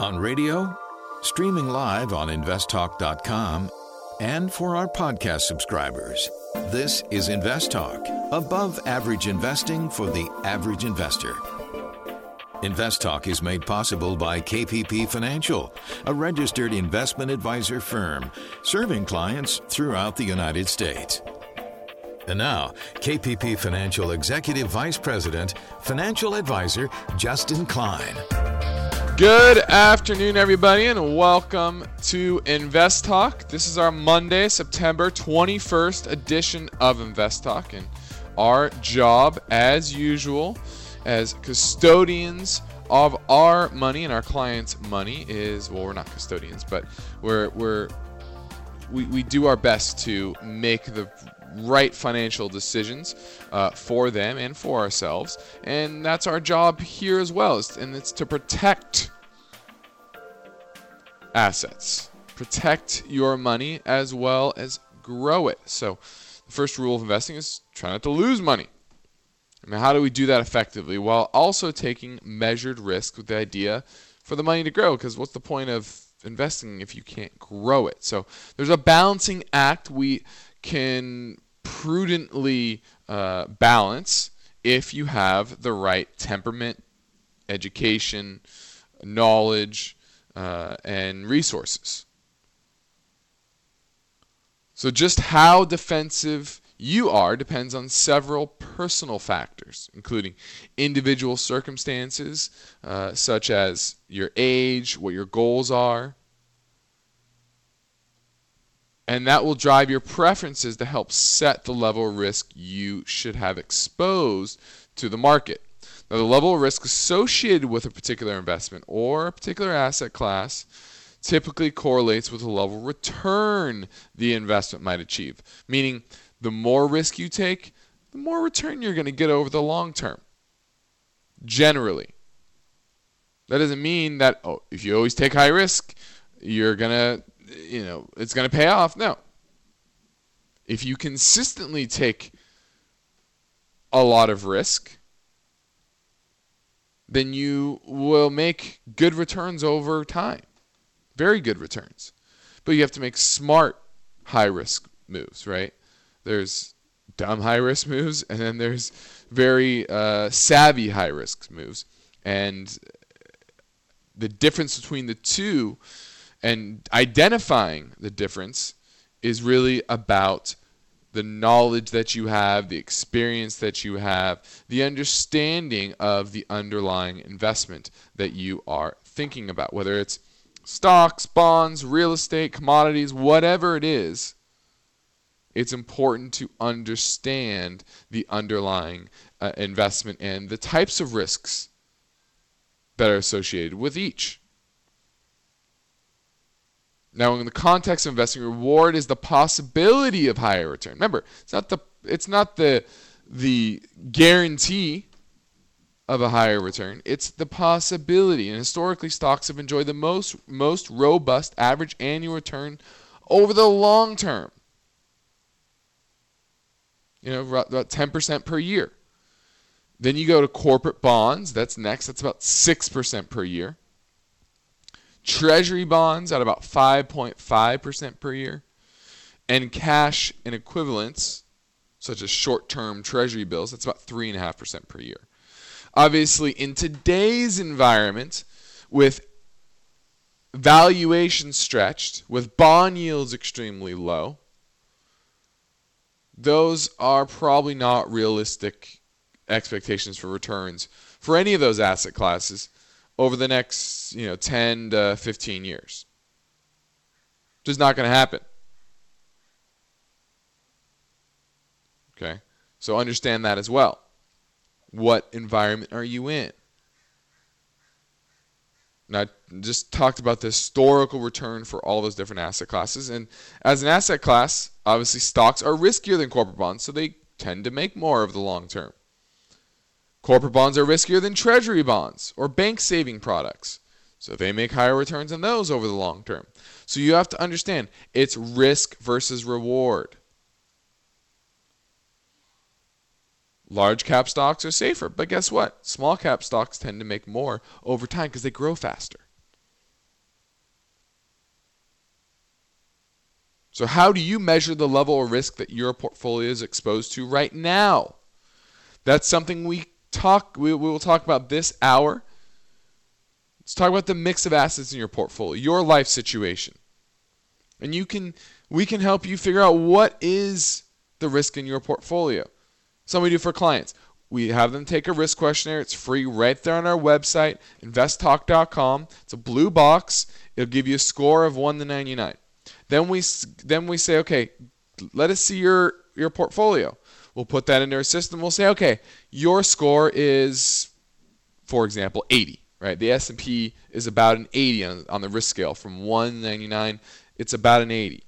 On radio, streaming live on investtalk.com, and for our podcast subscribers. This is Invest Talk, above average investing for the average investor. Invest Talk is made possible by KPP Financial, a registered investment advisor firm serving clients throughout the United States. And now, KPP Financial Executive Vice President, Financial Advisor, Justin Klein. Good afternoon, everybody, and welcome to Invest Talk. This is our Monday, September 21st edition of Invest Talk, and our job, as usual, as custodians of our money and our clients' money is, well, we're not custodians, but we do our best to make the right financial decisions for them and for ourselves, and that's our job here as well, and it's to protect assets, protect your money as well as grow it. So the first rule of investing is try not to lose money. I mean, how do we do that effectively while also taking measured risk with the idea for the money to grow? Because what's the point of investing if you can't grow it? So there's a balancing act we can prudently balance if you have the right temperament, education, knowledge, and resources. So just how defensive you are depends on several personal factors, including individual circumstances, such as your age, what your goals are, and that will drive your preferences to help set the level of risk you should have exposed to the market. Now, the level of risk associated with a particular investment or a particular asset class typically correlates with the level of return the investment might achieve, meaning the more risk you take, the more return you're going to get over the long term. Generally. That doesn't mean that, if you always take high risk, you're going to, it's going to pay off. No. If you consistently take a lot of risk, then you will make good returns over time. Very good returns. But you have to make smart high-risk moves, right? There's dumb high-risk moves, and then there's very savvy high-risk moves. And the difference between the two and identifying the difference is really about the knowledge that you have, the experience that you have, the understanding of the underlying investment that you are thinking about, whether it's stocks, bonds, real estate, commodities, whatever it is. It's important to understand the underlying investment and the types of risks that are associated with each. Now, in the context of investing, reward is the possibility of higher return. Remember, it's not the guarantee of a higher return. It's the possibility. And historically, stocks have enjoyed the most robust average annual return over the long term. About 10% per year. Then you go to corporate bonds. That's next. That's about 6% per year. Treasury bonds at about 5.5% per year. And cash and equivalents, such as short-term treasury bills, that's about 3.5% per year. Obviously, in today's environment, with valuations stretched, with bond yields extremely low, those are probably not realistic expectations for returns for any of those asset classes over the next 10 to 15 years. Just not going to happen. Okay? So understand that as well. What environment are you in? Now, I just talked about the historical return for all those different asset classes. And as an asset class, obviously stocks are riskier than corporate bonds, so they tend to make more over the long term. Corporate bonds are riskier than treasury bonds or bank saving products, so they make higher returns on those over the long term. So you have to understand, it's risk versus reward. Large cap stocks are safer, but guess what? Small cap stocks tend to make more over time because they grow faster. So how do you measure the level of risk that your portfolio is exposed to right now? That's something we will talk about this hour. Let's talk about the mix of assets in your portfolio, your life situation. And we can help you figure out what is the risk in your portfolio. Something we do for clients. We have them take a risk questionnaire. It's free right there on our website, investtalk.com. It's a blue box. It'll give you a score of 1 to 99. Then we say, okay, let us see your portfolio. We'll put that into our system. We'll say, okay, your score is, for example, 80, right? The S&P is about an 80 on the risk scale. From 1 to 99, it's about an 80.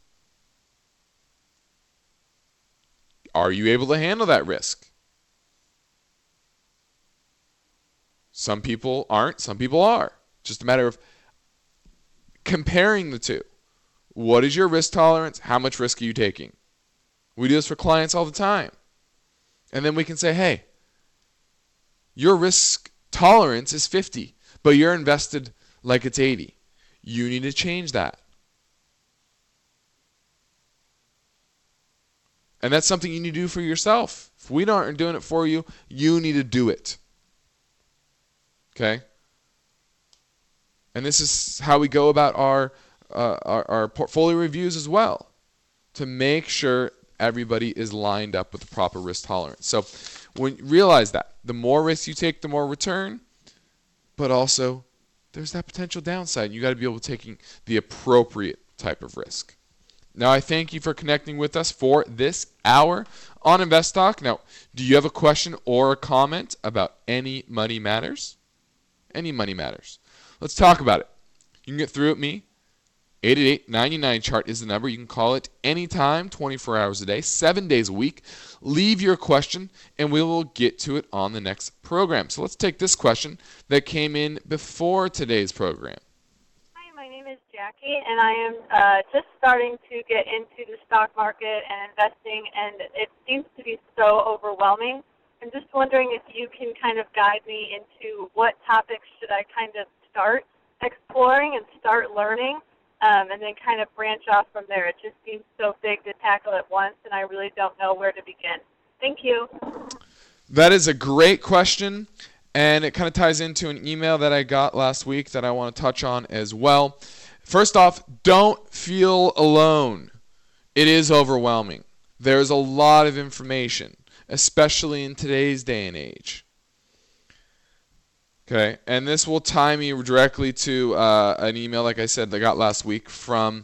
Are you able to handle that risk? Some people aren't, some people are. Just a matter of comparing the two. What is your risk tolerance? How much risk are you taking? We do this for clients all the time. And then we can say, hey, your risk tolerance is 50, but you're invested like it's 80. You need to change that. And that's something you need to do for yourself. If we aren't doing it for you, you need to do it. Okay? And this is how we go about our portfolio reviews as well, to make sure everybody is lined up with the proper risk tolerance. So when you realize that, the more risk you take, the more return, but also there's that potential downside. You got to be able to take the appropriate type of risk. Now, I thank you for connecting with us for this hour on Invest Talk. Now, do you have a question or a comment about any money matters? Any money matters. Let's talk about it. You can get through at me. 888-99-CHART is the number. You can call it anytime, 24 hours a day, 7 days a week. Leave your question, and we will get to it on the next program. So let's take this question that came in before today's program. Hi, my name is Jackie, and I am just starting to get into the stock market and investing, and it seems to be so overwhelming. I'm just wondering if you can kind of guide me into what topics should I kind of start exploring and start learning, and then kind of branch off from there. It just seems so big to tackle at once, and I really don't know where to begin. Thank you. That is a great question, and it kind of ties into an email that I got last week that I want to touch on as well. First off, don't feel alone. It is overwhelming. There's a lot of information, especially in today's day and age. Okay, and this will tie me directly to an email, like I said, that I got last week from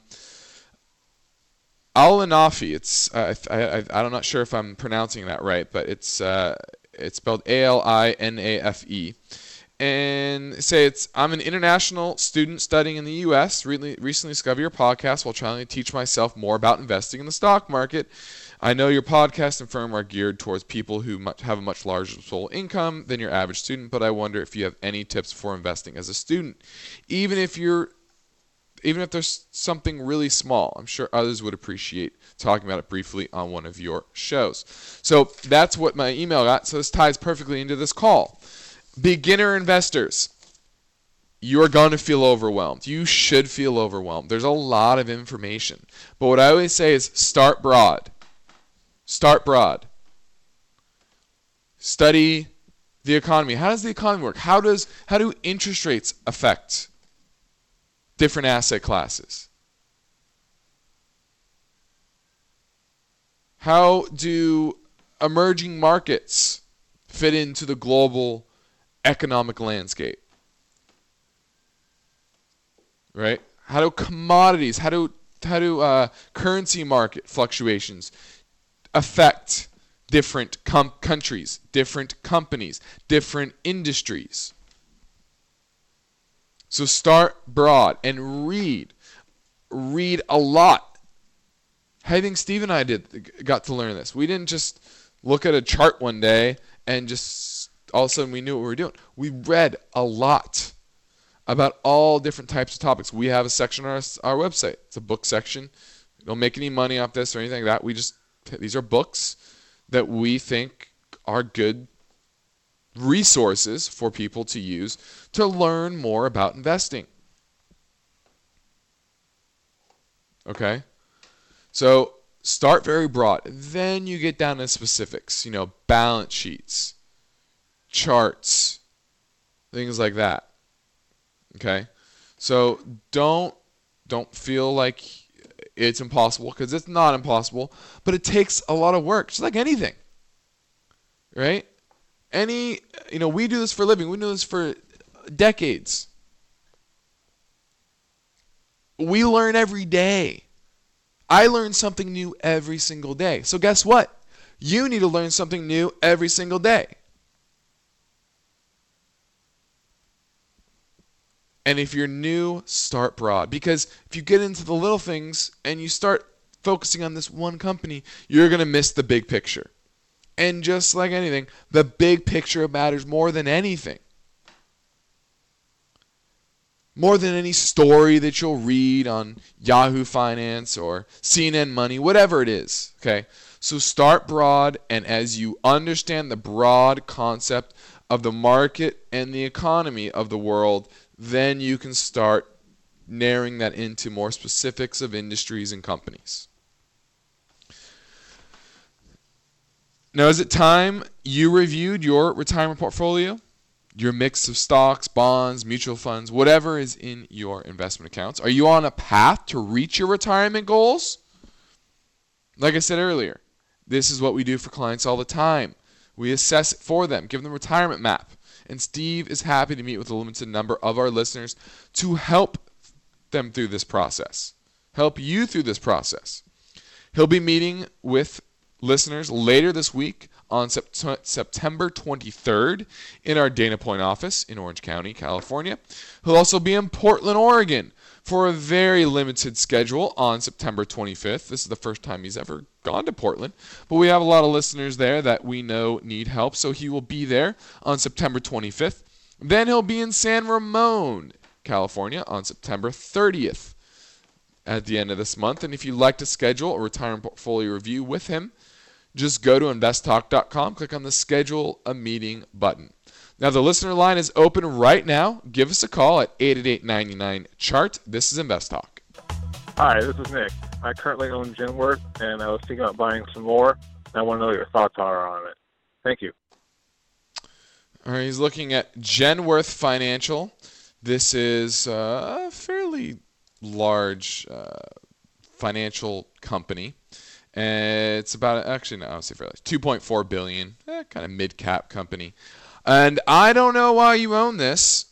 Al-Anafi. It's I'm not sure if I'm pronouncing that right, but it's spelled A-L-I-N-A-F-E. And say I'm an international student studying in the U.S. Recently discovered your podcast while trying to teach myself more about investing in the stock market. I know your podcast and firm are geared towards people who have a much larger total income than your average student, but I wonder if you have any tips for investing as a student, even if there's something really small. I'm sure others would appreciate talking about it briefly on one of your shows. So that's what my email got. So this ties perfectly into this call. Beginner investors, you are going to feel overwhelmed. You should feel overwhelmed. There's a lot of information. But what I always say is start broad. Start broad. Study the economy. How does the economy work? How do interest rates affect different asset classes? How do emerging markets fit into the global economic landscape? Right? How do commodities, how do currency market fluctuations affect different countries, different companies, different industries? So start broad and read a lot. I think Steve and I got to learn this. We didn't just look at a chart one day and just all of a sudden we knew what we were doing. We read a lot about all different types of topics. We have a section on our website. It's a book section. We don't make any money off this or anything like that. These are books that we think are good resources for people to use to learn more about investing. Okay? So start very broad. Then you get down to specifics, balance sheets, charts, things like that. Okay? So don't feel like it's impossible, because it's not impossible, but it takes a lot of work, just like anything. Right? We do this for a living. We do this for decades. We learn every day. I learn something new every single day. So guess what? You need to learn something new every single day. And if you're new, start broad. Because if you get into the little things and you start focusing on this one company, you're going to miss the big picture. And just like anything, the big picture matters more than anything. More than any story that you'll read on Yahoo Finance or CNN Money, whatever it is. Okay? So start broad, and as you understand the broad concept of the market and the economy of the world, then you can start narrowing that into more specifics of industries and companies. Now, is it time you reviewed your retirement portfolio? Your mix of stocks, bonds, mutual funds, whatever is in your investment accounts? Are you on a path to reach your retirement goals? Like I said earlier, this is what we do for clients all the time. We assess it for them, give them a retirement map. And Steve is happy to meet with a limited number of our listeners to help them through this process, help you through this process. He'll be meeting with listeners later this week on September 23rd in our Dana Point office in Orange County, California. He'll also be in Portland, Oregon for a very limited schedule on September 25th. This is the first time he's ever gone to Portland, but we have a lot of listeners there that we know need help, so he will be there on September 25th. Then he'll be in San Ramon, California on September 30th at the end of this month. And if you'd like to schedule a retirement portfolio review with him, just go to investtalk.com, click on the Schedule a Meeting button. Now, the listener line is open right now. Give us a call at 888-99-CHART. This is Invest Talk. Hi, this is Nick. I currently own Genworth, and I was thinking about buying some more. I want to know what your thoughts are on it. Thank you. All right, he's looking at Genworth Financial. This is a fairly large financial company. It's about, actually, no, I would say fairly, $2.4 billion, kind of mid-cap company. And I don't know why you own this.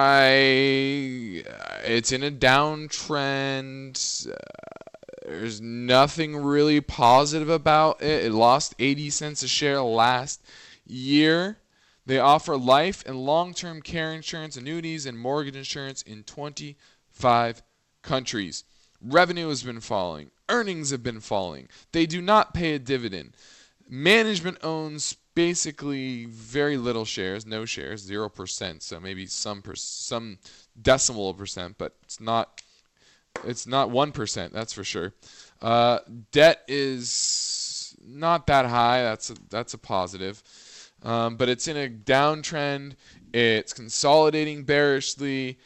It's in a downtrend. There's nothing really positive about it. It lost 80 cents a share last year. They offer life and long-term care insurance, annuities, and mortgage insurance in 25 countries. Revenue has been falling. Earnings have been falling. They do not pay a dividend. Management owns basically very little shares, no shares, 0%. So maybe some decimal percent, but it's not 1%. That's for sure. Debt is not that high. That's a positive. But it's in a downtrend. It's consolidating bearishly.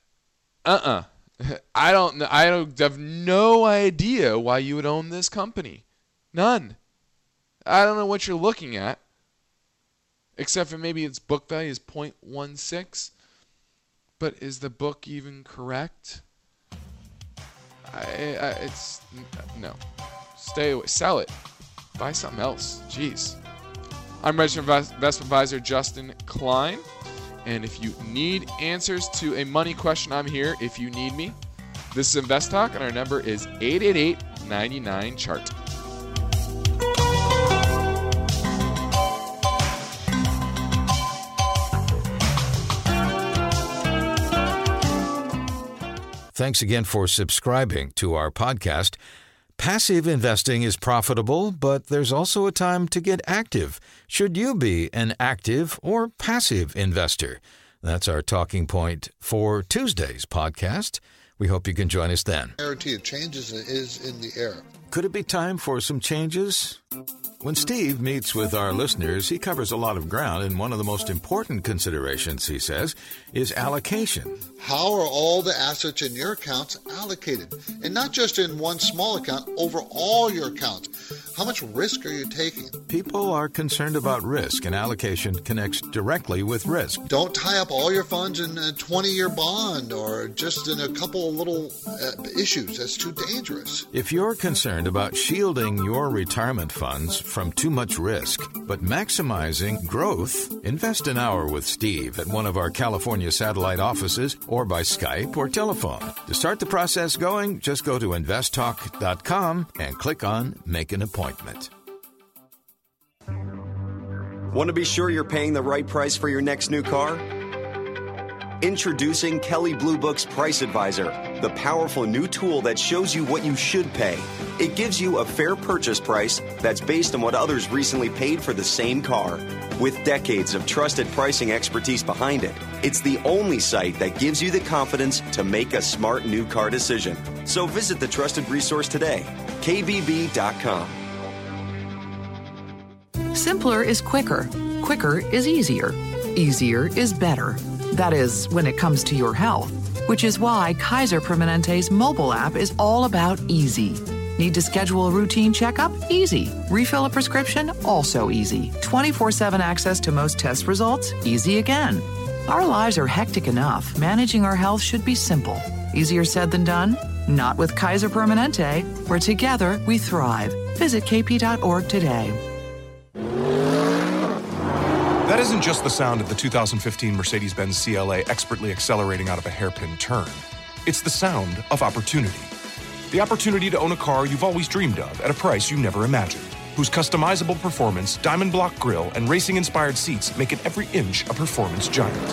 I have no idea why you would own this company. None. I don't know what you're looking at, except for maybe its book value is 0.16. But is the book even correct? No. Stay away. Sell it. Buy something else. Jeez. I'm registered investment advisor Justin Klein. And if you need answers to a money question, I'm here if you need me. This is Invest Talk, and our number is 888-99-CHART. Thanks again for subscribing to our podcast. Passive investing is profitable, but there's also a time to get active. Should you be an active or passive investor? That's our talking point for Tuesday's podcast. We hope you can join us then. Guarantee of changes is in the air. Could it be time for some changes? When Steve meets with our listeners, he covers a lot of ground, and one of the most important considerations, he says, is allocation. How are all the assets in your accounts allocated? And not just in one small account, over all your accounts. How much risk are you taking? People are concerned about risk, and allocation connects directly with risk. Don't tie up all your funds in a 20-year bond or just in a couple of little issues. That's too dangerous. If you're concerned about shielding your retirement funds from too much risk, but maximizing growth, invest an hour with Steve at one of our California satellite offices or by Skype or telephone. To start the process going, just go to investtalk.com and click on Make an Appointment. Want to be sure you're paying the right price for your next new car? Introducing Kelley Blue Book's Price Advisor, the powerful new tool that shows you what you should pay. It gives you a fair purchase price that's based on what others recently paid for the same car. With decades of trusted pricing expertise behind it, it's the only site that gives you the confidence to make a smart new car decision. So visit the trusted resource today, kbb.com. Simpler is quicker. Quicker is easier. Easier is better. That is, when it comes to your health, which is why Kaiser Permanente's mobile app is all about easy. Need to schedule a routine checkup? Easy. Refill a prescription? Also easy. 24/7 access to most test results? Easy again. Our lives are hectic enough. Managing our health should be simple. Easier said than done? Not with Kaiser Permanente, where together we thrive. Visit kp.org today. That isn't just the sound of the 2015 Mercedes-Benz CLA expertly accelerating out of a hairpin turn. It's the sound of opportunity. The opportunity to own a car you've always dreamed of at a price you never imagined, whose customizable performance, diamond block grille, and racing-inspired seats make it every inch a performance giant.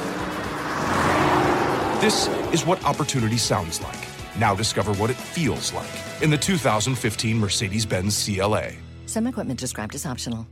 This is what opportunity sounds like. Now discover what it feels like in the 2015 Mercedes-Benz CLA. Some equipment described as optional.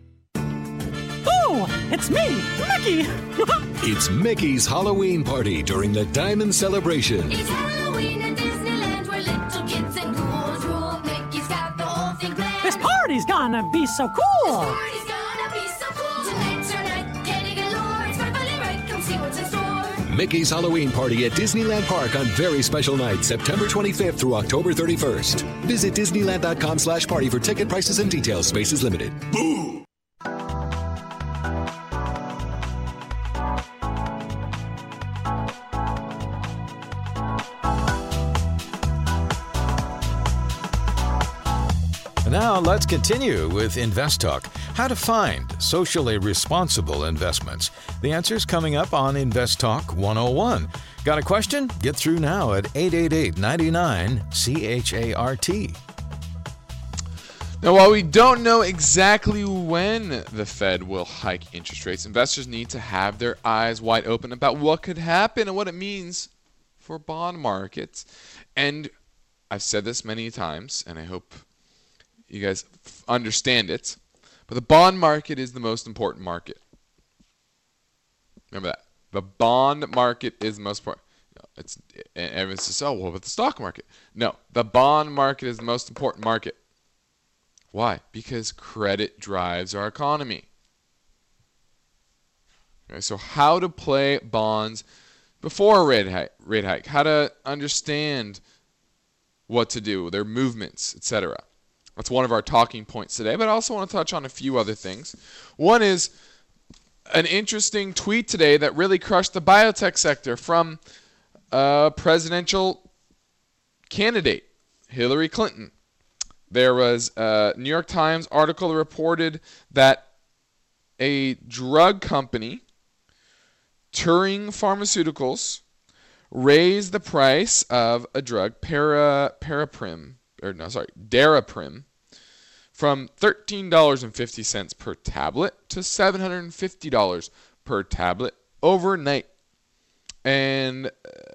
It's me, Mickey! It's Mickey's Halloween party during the Diamond Celebration. It's Halloween at Disneyland where little kids and ghouls rule. Mickey's got the whole thing planned. This party's gonna be so cool! This party's gonna be so cool. Tonight's your night, getting galore. It's sparkling right, come see what's in store. Mickey's Halloween party at Disneyland Park on very special nights, September 25th through October 31st. Visit Disneyland.com/party for ticket prices and details. Space is limited. Boo! Now let's continue with Invest Talk. How to find socially responsible investments. The answer's coming up on Invest Talk 101. Got a question? Get through now at 888-99-CHART. Now, while we don't know exactly when the Fed will hike interest rates, investors need to have their eyes wide open about what could happen and what it means for bond markets. And I've said this many times, and I hope you guys understand it, but the bond market is the most important market. Remember that. The bond market is the most important. And everyone says, oh, what about the stock market? No, the bond market is the most important market. Why? Because credit drives our economy. Okay, so how to play bonds before a rate hike, how to understand what to do, their movements, etc. That's one of our talking points today, but I also want to touch on a few other things. One is an interesting tweet today that really crushed the biotech sector from a presidential candidate, Hillary Clinton. There was a New York Times article that reported that a drug company, Turing Pharmaceuticals, raised the price of a drug, Daraprim, from $13.50 per tablet to $750 per tablet overnight. And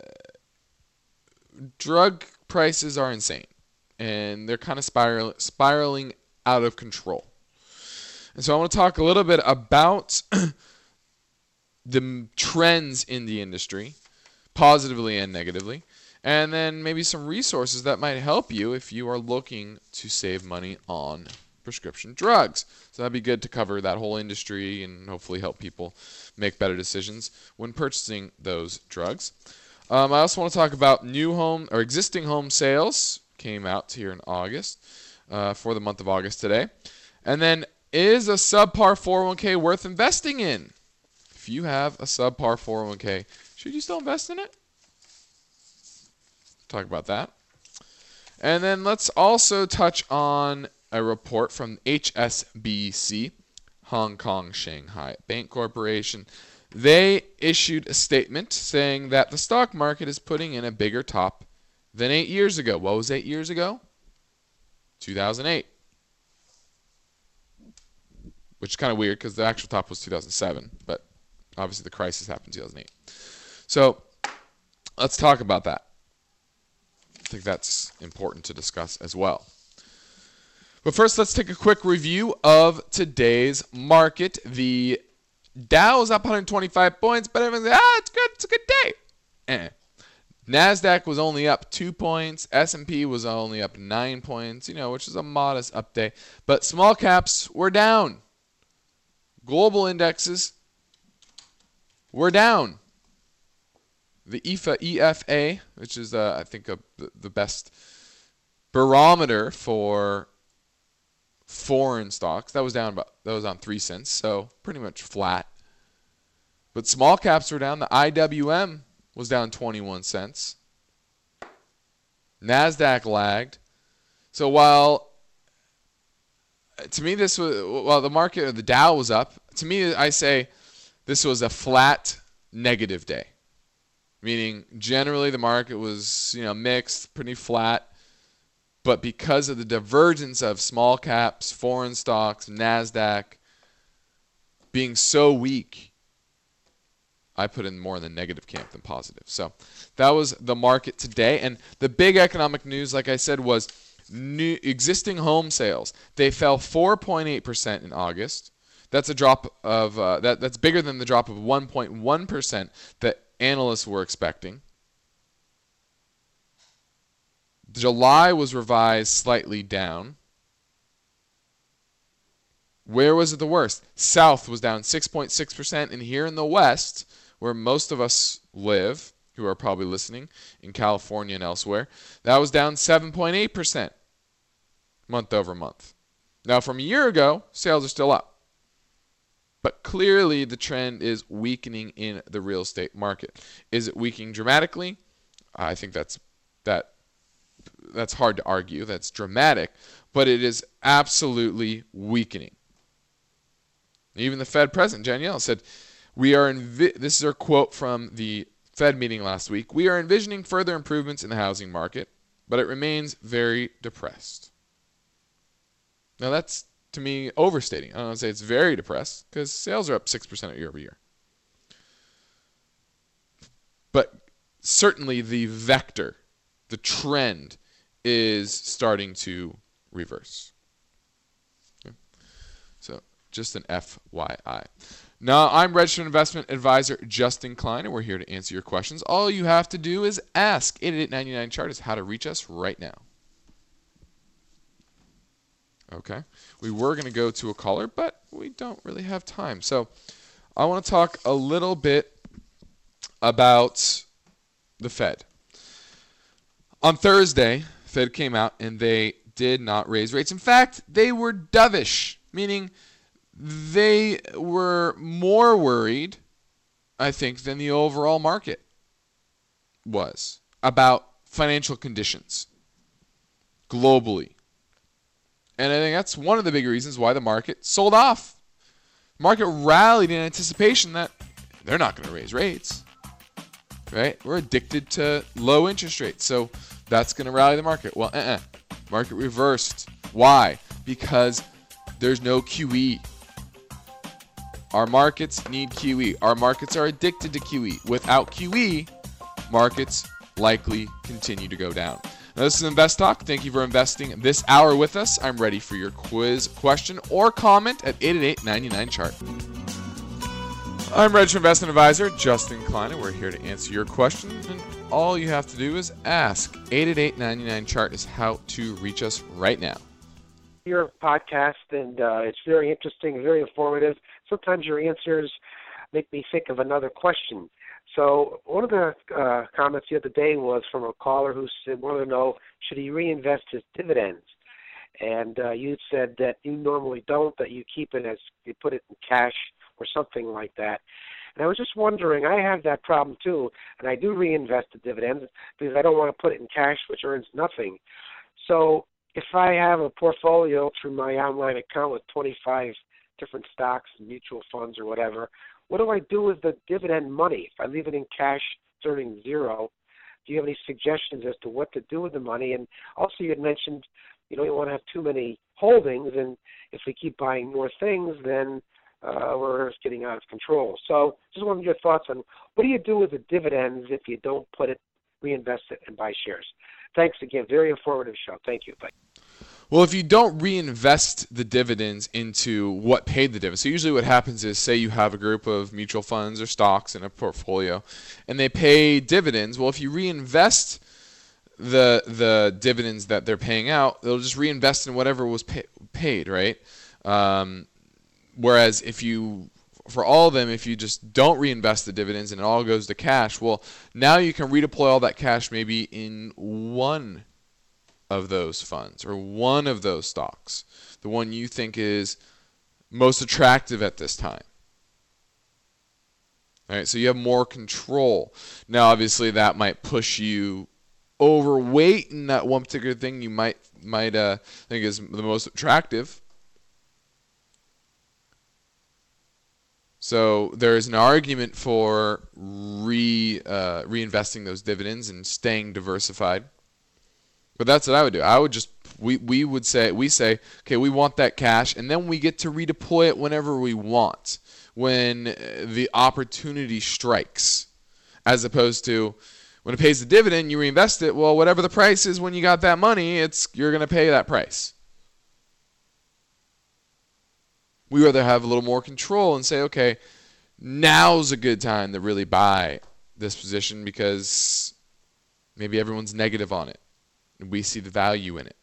drug prices are insane. And they're kind of spiraling out of control. And so I want to talk a little bit about the trends in the industry, positively and negatively, and then maybe some resources that might help you if you are looking to save money on prescription drugs. So that'd be good to cover that whole industry and hopefully help people make better decisions when purchasing those drugs. I also want to talk about new home or existing home sales. Came out here in August for the month of August today. And then, is a subpar 401k worth investing in? If you have a subpar 401k, should you still invest in it? Talk about that. And then let's also touch on a report from HSBC, Hong Kong Shanghai Bank Corporation. They issued a statement saying that the stock market is putting in a bigger top than 8 years ago. What was 8 years ago? 2008. Which is kind of weird because the actual top was 2007, but obviously the crisis happened in 2008. So let's talk about that. I think that's important to discuss as well. But first, let's take a quick review of today's market. The Dow is up 125 points, but everyone's like, it's good. It's a good day. NASDAQ was only up 2 points. S&P was only up 9 points, which is a modest update. But small caps were down. Global indexes were down. The EFA, which is, I think, the best barometer for foreign stocks, that was down 3 cents, so pretty much flat. But small caps were down. The IWM was down 21 cents. NASDAQ lagged. So while to me the market or the Dow was up, to me I say this was a flat negative day. Meaning generally the market was, mixed, pretty flat. But because of the divergence of small caps, foreign stocks, NASDAQ being so weak, I put in more in the negative camp than positive. So that was the market today. And the big economic news, like I said, was new existing home sales. They fell 4.8% in August. That's a drop of that's bigger than the drop of 1.1% that analysts were expecting. July was revised slightly down. Where was it the worst? South was down 6.6%, and here in the West, where most of us live, who are probably listening, in California and elsewhere, that was down 7.8% month over month. Now, from a year ago, sales are still up. But clearly, the trend is weakening in the real estate market. Is it weakening dramatically? I think that's hard to argue. That's dramatic. But it is absolutely weakening. Even the Fed president, Janet Yellen, said, this is her quote from the Fed meeting last week, "We are envisioning further improvements in the housing market, but it remains very depressed." Now that's, to me, overstating. I don't want to say it's very depressed because sales are up 6% year over year. But certainly the vector, the trend, is starting to reverse. Okay. So just an FYI. Now, I'm registered investment advisor Justin Klein, and we're here to answer your questions. All you have to do is ask. 888-99-CHART is how to reach us right now. Okay. We were going to go to a caller, but we don't really have time. So I want to talk a little bit about the Fed. On Thursday, Fed came out and they did not raise rates. In fact, they were dovish, meaning they were more worried, I think, than the overall market was about financial conditions globally. And I think that's one of the big reasons why the market sold off. The market rallied in anticipation that they're not going to raise rates. Right? We're addicted to low interest rates, so that's going to rally the market. Well, market reversed. Why? Because there's no QE. Our markets need QE. Our markets are addicted to QE. Without QE, markets likely continue to go down. Now, this is Invest Talk. Thank you for investing this hour with us. I'm ready for your quiz, question, or comment at 888-99-CHART. I'm Registered Investment Advisor Justin Klein, and we're here to answer your questions. And all you have to do is ask. 888-99-CHART is how to reach us right now. Your podcast, and it's very interesting, very informative. Sometimes your answers make me think of another question. So one of the comments the other day was from a caller who wanted to know, should he reinvest his dividends? And you said that you normally don't, that you keep it as you put it in cash or something like that. And I was just wondering, I have that problem too, and I do reinvest the dividends because I don't want to put it in cash, which earns nothing. So if I have a portfolio through my online account with 25 different stocks and mutual funds or whatever, what do I do with the dividend money? If I leave it in cash, it's earning zero. Do you have any suggestions as to what to do with the money? And also you had mentioned you don't want to have too many holdings, and if we keep buying more things, then we're getting out of control. So just wanted your thoughts on what do you do with the dividends if you don't reinvest it and buy shares? Thanks again. Very informative show. Thank you. Bye. Well, if you don't reinvest the dividends into what paid the dividends, so usually what happens is, say you have a group of mutual funds or stocks in a portfolio, and they pay dividends. Well, if you reinvest the dividends that they're paying out, they'll just reinvest in whatever was paid, right? Whereas for all of them, if you just don't reinvest the dividends and it all goes to cash, well, now you can redeploy all that cash maybe in one of those funds or one of those stocks, the one you think is most attractive at this time. All right, so you have more control. Now, obviously, that might push you overweight in that one particular thing you might think is the most attractive. So there is an argument for reinvesting those dividends and staying diversified. But that's what I would do. I would just we say, okay, we want that cash, and then we get to redeploy it whenever we want, when the opportunity strikes, as opposed to when it pays the dividend, you reinvest it. Well, whatever the price is when you got that money, you're going to pay that price. We rather have a little more control and say, okay, now's a good time to really buy this position because maybe everyone's negative on it and we see the value in it.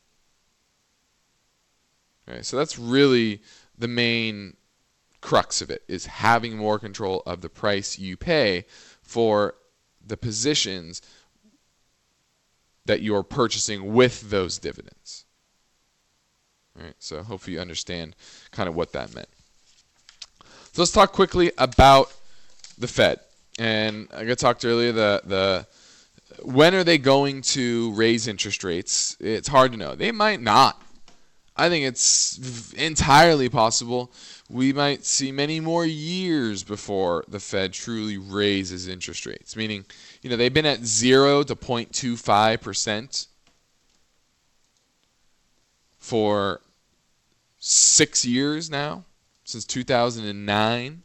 All right, so that's really the main crux of it, is having more control of the price you pay for the positions that you're purchasing with those dividends. All right, so hopefully you understand kind of what that meant. So let's talk quickly about the Fed. And I talked earlier, the when are they going to raise interest rates? It's hard to know. They might not. I think it's entirely possible we might see many more years before the Fed truly raises interest rates. Meaning, they've been at 0 to 0.25% for 6 years now, since 2009.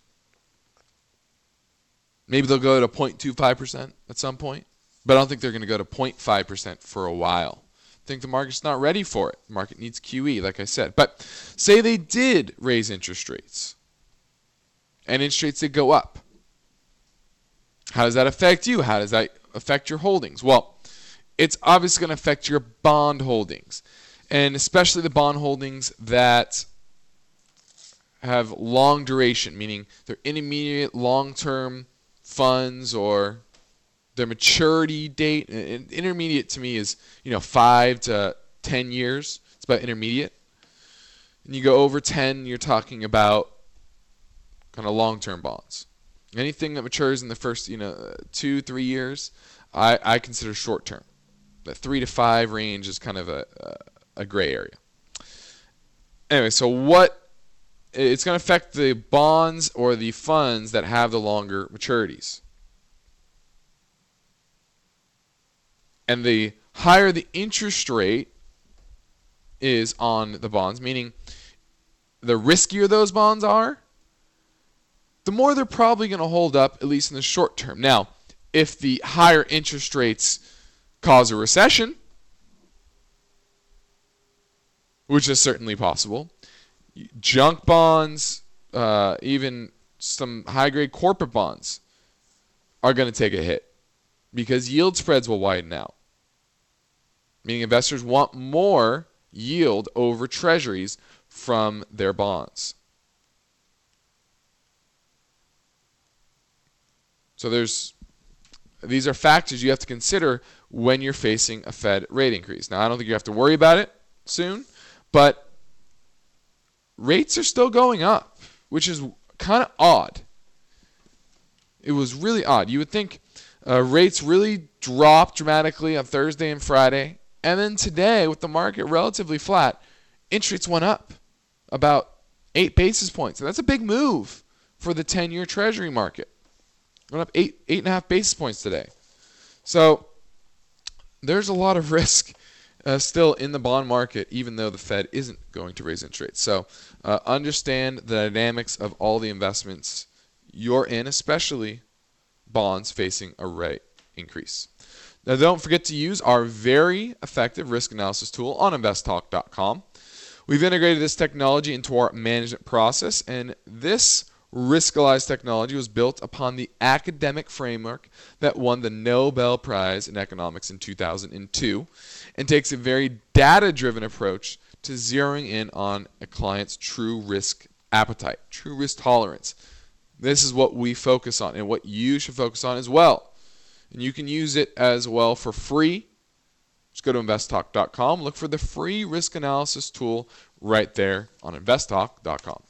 Maybe they'll go to 0.25% at some point, but I don't think they're going to go to 0.5% for a while. I think the market's not ready for it. The market needs QE, like I said. But say they did raise interest rates, and interest rates did go up. How does that affect you? How does that affect your holdings? Well, it's obviously going to affect your bond holdings, and especially the bond holdings that have long duration, meaning they're intermediate long-term funds, or their maturity date. Intermediate to me is 5 to 10 years. It's about intermediate. And you go over 10, you're talking about kind of long-term bonds. Anything that matures in the first 2-3 years, I consider short-term. The 3 to 5 range is kind of a gray area. Anyway, so it's going to affect the bonds or the funds that have the longer maturities. And the higher the interest rate is on the bonds, meaning the riskier those bonds are, the more they're probably going to hold up, at least in the short term. Now, if the higher interest rates cause a recession, which is certainly possible, junk bonds, even some high-grade corporate bonds are going to take a hit because yield spreads will widen out. Meaning investors want more yield over treasuries from their bonds. So these are factors you have to consider when you're facing a Fed rate increase. Now, I don't think you have to worry about it soon, but rates are still going up, which is kind of odd. It was really odd. You would think rates really dropped dramatically on Thursday and Friday, and then today, with the market relatively flat, interest rates went up about 8 basis points, and that's a big move for the 10-year Treasury market. Went up 8.5 basis points today. So there's a lot of risk still in the bond market, even though the Fed isn't going to raise interest rates. So understand the dynamics of all the investments you're in, especially bonds facing a rate increase. Now, don't forget to use our very effective risk analysis tool on investtalk.com. We've integrated this technology into our management process, and this Riskalyze technology was built upon the academic framework that won the Nobel Prize in Economics in 2002 and takes a very data-driven approach to zeroing in on a client's true risk appetite, true risk tolerance. This is what we focus on and what you should focus on as well. And you can use it as well for free. Just go to investtalk.com. Look for the free risk analysis tool right there on investtalk.com.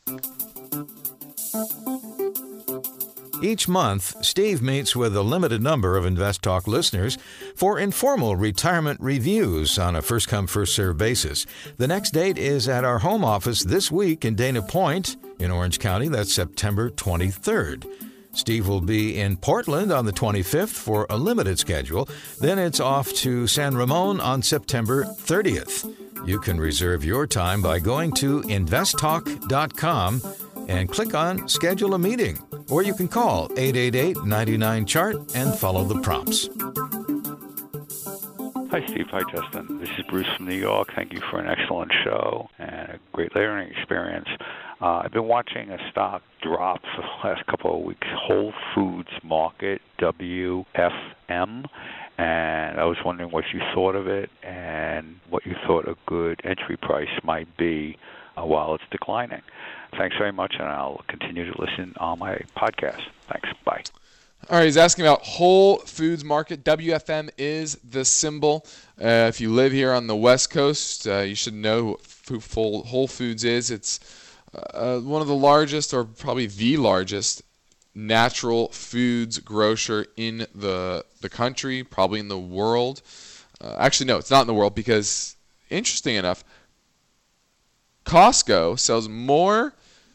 Each month, Steve meets with a limited number of Invest Talk listeners for informal retirement reviews on a first-come, first-served basis. The next date is at our home office this week in Dana Point in Orange County. That's September 23rd. Steve will be in Portland on the 25th for a limited schedule. Then it's off to San Ramon on September 30th. You can reserve your time by going to investtalk.com and click on Schedule a Meeting. Or you can call 888-99-CHART and follow the prompts. Hi, Steve. Hi, Justin. This is Bruce from New York. Thank you for an excellent show and a great learning experience. I've been watching a stock drop for the last couple of weeks, Whole Foods Market, WFM, and I was wondering what you thought of it and what you thought a good entry price might be while it's declining. Thanks very much, and I'll continue to listen on my podcast. Thanks. Bye. All right, he's asking about Whole Foods Market. WFM is the symbol. If you live here on the West Coast, you should know who Whole Foods is. It's one of the largest, or probably the largest, natural foods grocer in the country, probably in the world. Actually, no, it's not in the world because, interesting enough, Costco sells more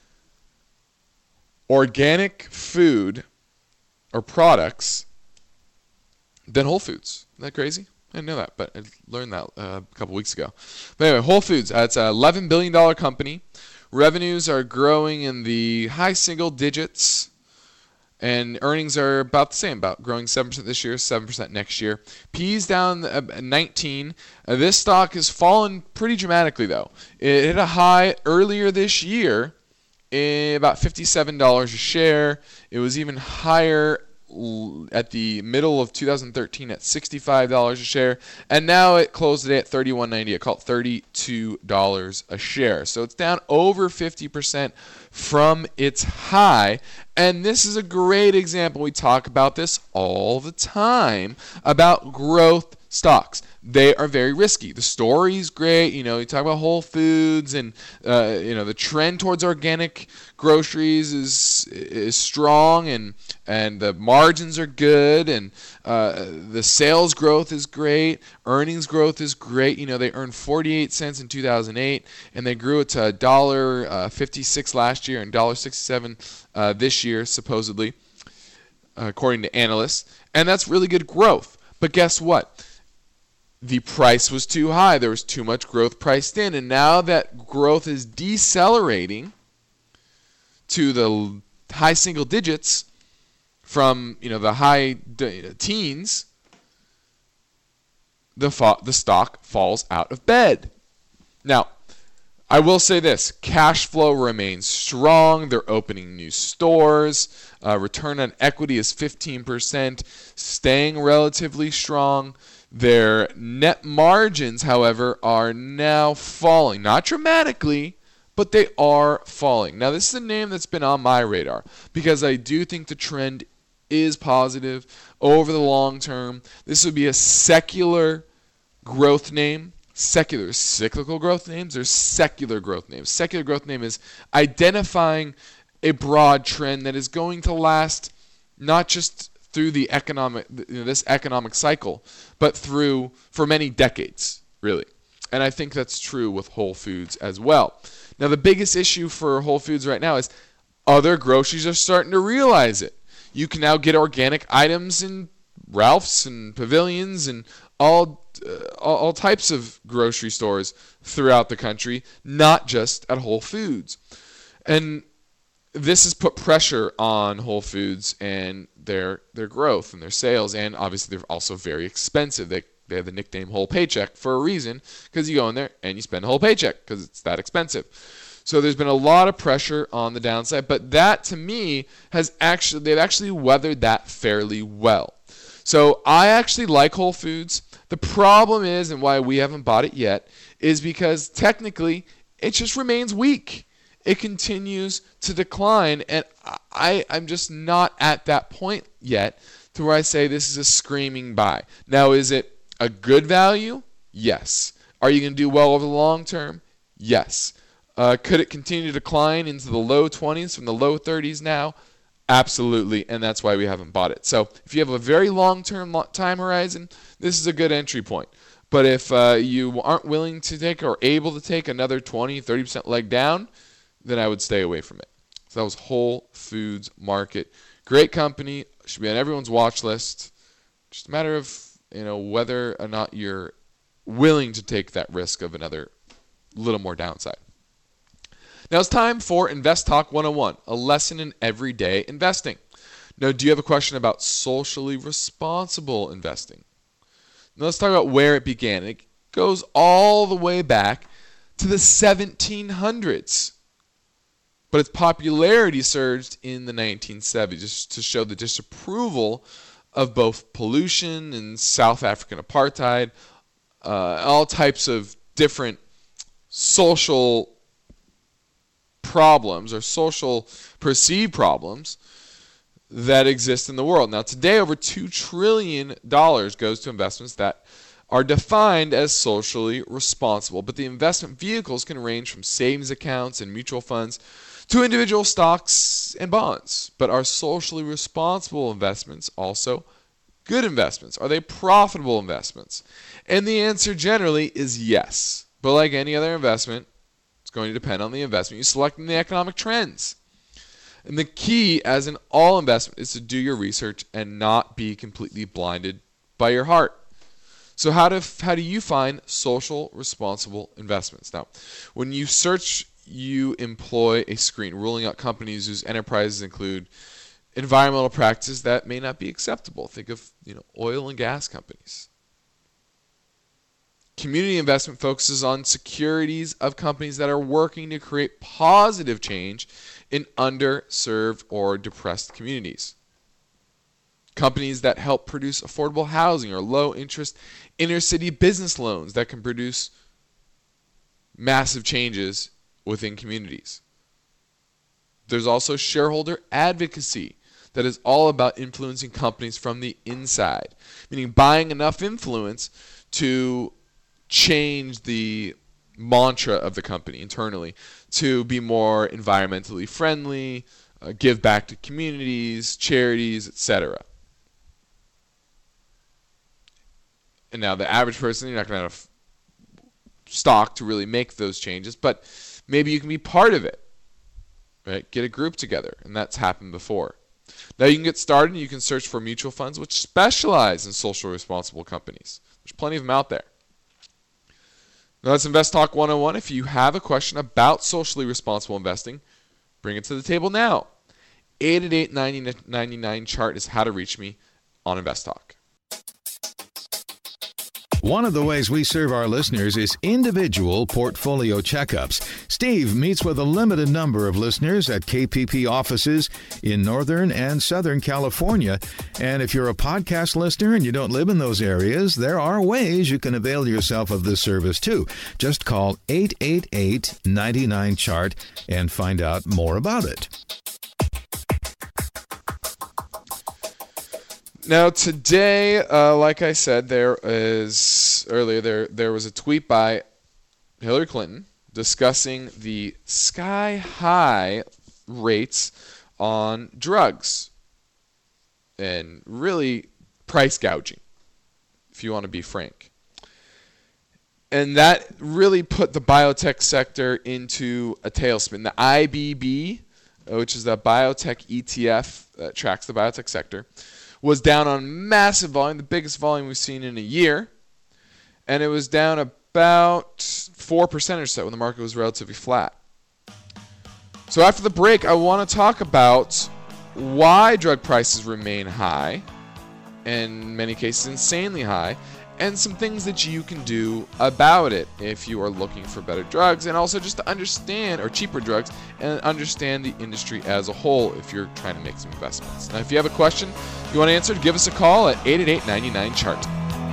organic food or products than Whole Foods. Isn't that crazy? I didn't know that, but I learned that a couple weeks ago. But anyway, Whole Foods, it's an $11 billion company. Revenues are growing in the high single digits, and earnings are about the same, about growing 7% this year, 7% next year. P's down 19. This stock has fallen pretty dramatically, though. It hit a high earlier this year, about $57 a share. It was even higher at the middle of 2013 at $65 a share, and now it closed today at $31.90. It called $32 a share. So it's down over 50% from its high, and this is a great example. We talk about this all the time about growth stocks. They are very risky. The story's great. You talk about Whole Foods and, the trend towards organic groceries is strong and the margins are good and the sales growth is great. Earnings growth is great. They earned 48 cents in 2008 and they grew it to $1.56 last year and $1.67 this year, supposedly, according to analysts. And that's really good growth. But guess what? The price was too high. There was too much growth priced in. And now that growth is decelerating to the high single digits from the high teens, the stock falls out of bed. Now, I will say this, cash flow remains strong. They're opening new stores. Return on equity is 15%, staying relatively strong. Their net margins, however, are now falling. Not dramatically, but they are falling. Now, this is a name that's been on my radar because I do think the trend is positive over the long term. This would be a secular growth name. Secular, cyclical growth names, there's secular growth names. Secular growth name is identifying a broad trend that is going to last not just through the this economic cycle, but for many decades, really. And I think that's true with Whole Foods as well. Now, the biggest issue for Whole Foods right now is other groceries are starting to realize it. You can now get organic items in Ralph's and Pavilions and all types of grocery stores throughout the country, not just at Whole Foods. And this has put pressure on Whole Foods and their growth and their sales, and obviously they're also very expensive. They have the nickname Whole Paycheck for a reason, because you go in there and you spend a whole paycheck because it's that expensive. So there's been a lot of pressure on the downside, but that to me they've actually weathered that fairly well. So I actually like Whole Foods. The problem is, and why we haven't bought it yet, is because technically it just remains weak. It continues to decline, and I'm just not at that point yet to where I say this is a screaming buy. Now, is it a good value? Yes. Are you going to do well over the long term? Yes. Could it continue to decline into the low 20s from the low 30s now? Absolutely, and that's why we haven't bought it. So if you have a very long-term time horizon, this is a good entry point. But if you aren't willing to take or able to take another 20, 30% leg down, then I would stay away from it. So that was Whole Foods Market. Great company, should be on everyone's watch list. Just a matter of whether or not you're willing to take that risk of another little more downside. Now it's time for Invest Talk 101, a lesson in everyday investing. Now, do you have a question about socially responsible investing? Now let's talk about where it began. It goes all the way back to the 1700s. But its popularity surged in the 1970s just to show the disapproval of both pollution and South African apartheid, all types of different social problems or social perceived problems that exist in the world. Now, today, over $2 trillion goes to investments that are defined as socially responsible. But the investment vehicles can range from savings accounts and mutual funds to individual stocks and bonds. But are socially responsible investments also good investments? Are they profitable investments? And the answer generally is yes. But like any other investment, it's going to depend on the investment you select and the economic trends. And the key, as in all investment, is to do your research and not be completely blinded by your heart. So how do you find social responsible investments? Now, when you search, you employ a screen, ruling out companies whose enterprises include environmental practices that may not be acceptable. Think of oil and gas companies. Community investment focuses on securities of companies that are working to create positive change in underserved or depressed communities. Companies that help produce affordable housing or low-interest inner-city business loans that can produce massive changes within communities. There's also shareholder advocacy that is all about influencing companies from the inside, meaning buying enough influence to change the mantra of the company internally to be more environmentally friendly, give back to communities, charities, etc. And now the average person, you're not going to have stock to really make those changes, but maybe you can be part of it, right? Get a group together, and that's happened before. Now you can get started, and you can search for mutual funds which specialize in social responsible companies. There's plenty of them out there. Now that's Invest Talk 101. If you have a question about socially responsible investing, bring it to the table now. 888-9099 chart is how to reach me on Invest Talk. One of the ways we serve our listeners is individual portfolio checkups. Steve meets with a limited number of listeners at KPP offices in Northern and Southern California. And if you're a podcast listener and you don't live in those areas, there are ways you can avail yourself of this service too. Just call 888-99-CHART and find out more about it. Now today, like I said, there was a tweet by Hillary Clinton discussing the sky-high rates on drugs and really price gouging, if you want to be frank. And that really put the biotech sector into a tailspin. The IBB, which is the biotech ETF that tracks the biotech sector, was down on massive volume, the biggest volume we've seen in a year. And it was down about 4% or so when the market was relatively flat. So after the break, I want to talk about why drug prices remain high, in many cases insanely high, and some things that you can do about it if you are looking for better drugs, and also just to understand, or cheaper drugs, and understand the industry as a whole if you're trying to make some investments. Now, if you have a question you want answered, give us a call at 888-99-CHART.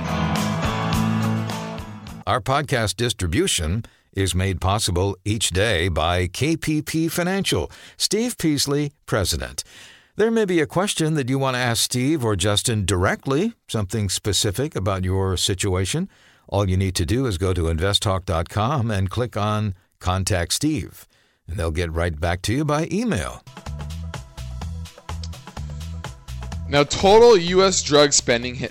Our podcast distribution is made possible each day by KPP Financial. Steve Peasley, President. There may be a question that you want to ask Steve or Justin directly, something specific about your situation. All you need to do is go to investtalk.com and click on Contact Steve, and they'll get right back to you by email. Now, total U.S. drug spending hit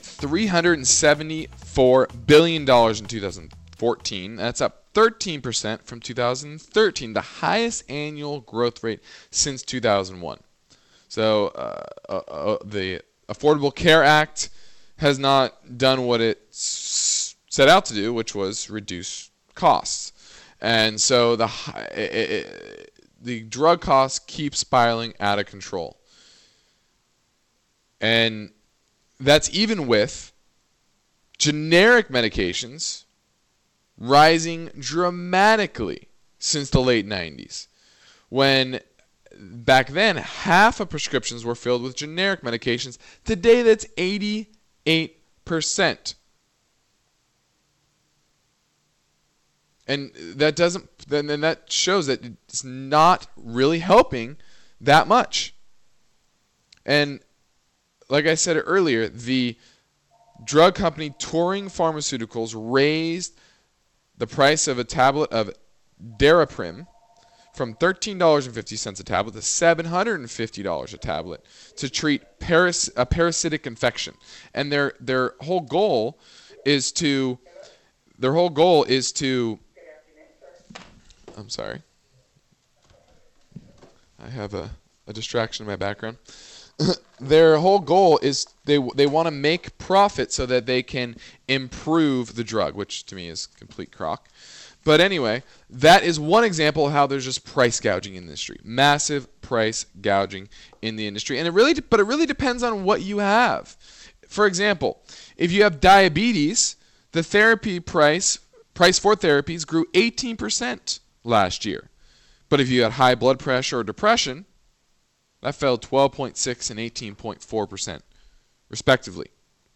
$374 billion in 2014. That's up 13% from 2013, the highest annual growth rate since 2001. So the Affordable Care Act has not done what it set out to do, which was reduce costs. And so the drug costs keep spiraling out of control. And that's even with generic medications rising dramatically since the late 90s, when back then, half of prescriptions were filled with generic medications. Today, that's 88%. And that shows that it's not really helping that much. And like I said earlier, the drug company Turing Pharmaceuticals raised the price of a tablet of Daraprim from $13.50 a tablet to $750 a tablet to treat a parasitic infection. And their whole goal is to I'm sorry. I have a distraction in my background. Their whole goal is they want to make profit so that they can improve the drug, which to me is complete crock. But anyway, that is one example of how there's just price gouging in the industry. Massive price gouging in the industry. And it really depends on what you have. For example, if you have diabetes, the therapy price for therapies grew 18% last year. But if you had high blood pressure or depression, that fell 12.6% and 18.4%, respectively.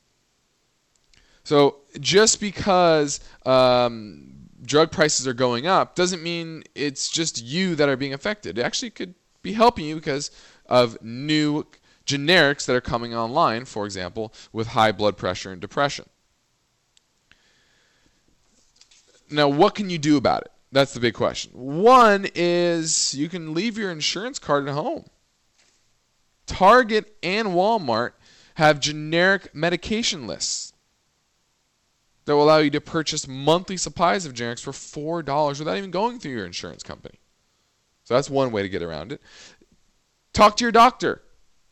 So just because drug prices are going up doesn't mean it's just you that are being affected. It actually could be helping you because of new generics that are coming online, for example, with high blood pressure and depression. Now, what can you do about it? That's the big question. One is you can leave your insurance card at home. Target and Walmart have generic medication lists that will allow you to purchase monthly supplies of generics for $4 without even going through your insurance company. So that's one way to get around it. Talk to your doctor.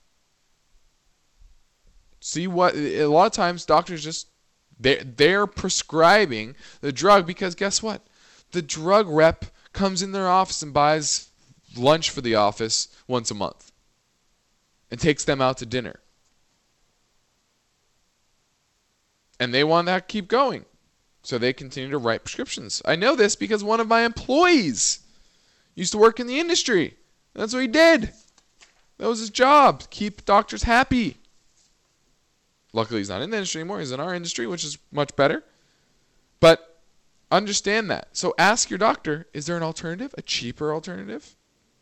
See what a lot of times doctors just they're prescribing the drug because guess what? The drug rep comes in their office and buys lunch for the office once a month and takes them out to dinner. And they want that to keep going. So they continue to write prescriptions. I know this because one of my employees used to work in the industry. That's what he did. That was his job, keep doctors happy. Luckily, he's not in the industry anymore. He's in our industry, which is much better. But understand that. So ask your doctor, is there an alternative, a cheaper alternative?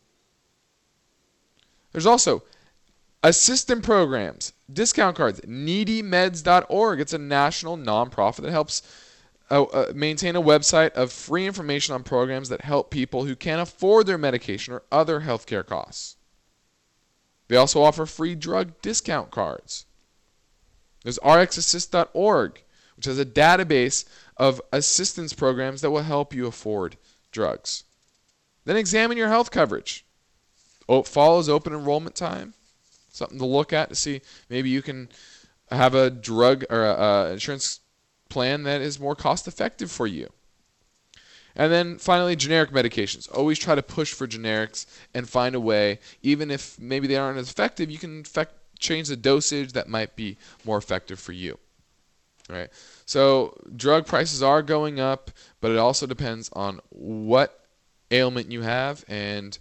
There's also assistant programs, discount cards, needymeds.org. It's a national nonprofit that helps maintain a website of free information on programs that help people who can't afford their medication or other healthcare costs. They also offer free drug discount cards. There's rxassist.org, which has a database of assistance programs that will help you afford drugs. Then examine your health coverage. Fall is open enrollment time. Something to look at to see maybe you can have a drug or an insurance plan that is more cost effective for you. And then finally, generic medications. Always try to push for generics and find a way, even if maybe they aren't as effective, you can change the dosage that might be more effective for you. Right? So drug prices are going up, but it also depends on what ailment you have, and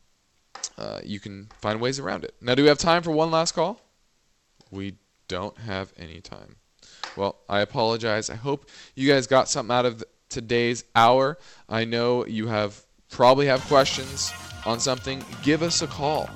you can find ways around it. Now, do we have time for one last call? We don't have any time. Well, I apologize. I hope you guys got something out of today's hour. I know you probably have questions on something. Give us a call.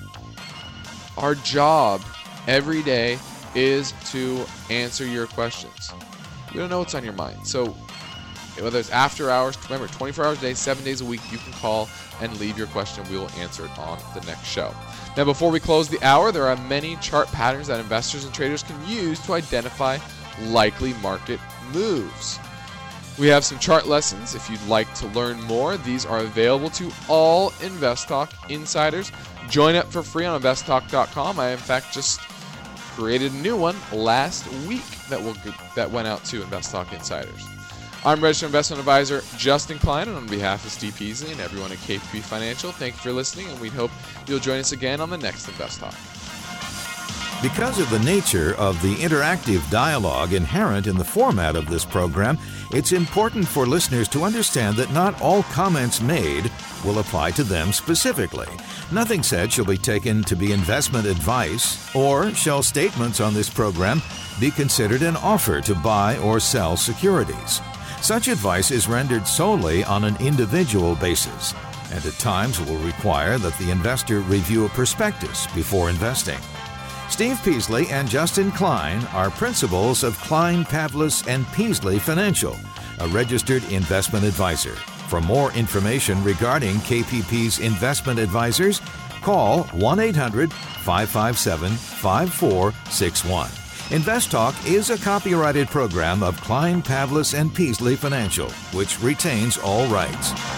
Our job every day is to answer your questions. We don't know what's on your mind. So whether it's after hours, remember, 24 hours a day, 7 days a week, you can call and leave your question. We will answer it on the next show. Now, before we close the hour, there are many chart patterns that investors and traders can use to identify likely market moves. We have some chart lessons. If you'd like to learn more, these are available to all InvestTalk insiders. Join up for free on InvestTalk.com. I, in fact, just created a new one last week that went out to InvestTalk insiders. I'm registered investment advisor Justin Klein, and on behalf of Steve Peasley and everyone at KPP Financial, thank you for listening, and we hope you'll join us again on the next Invest Talk. Because of the nature of the interactive dialogue inherent in the format of this program, it's important for listeners to understand that not all comments made will apply to them specifically. Nothing said shall be taken to be investment advice, or shall statements on this program be considered an offer to buy or sell securities. Such advice is rendered solely on an individual basis, and at times will require that the investor review a prospectus before investing. Steve Peasley and Justin Klein are principals of Klein, Pavlis & Peasley Financial, a registered investment advisor. For more information regarding KPP's investment advisors, call 1-800-557-5461. Invest Talk is a copyrighted program of Klein, Pavlis & Peasley Financial, which retains all rights.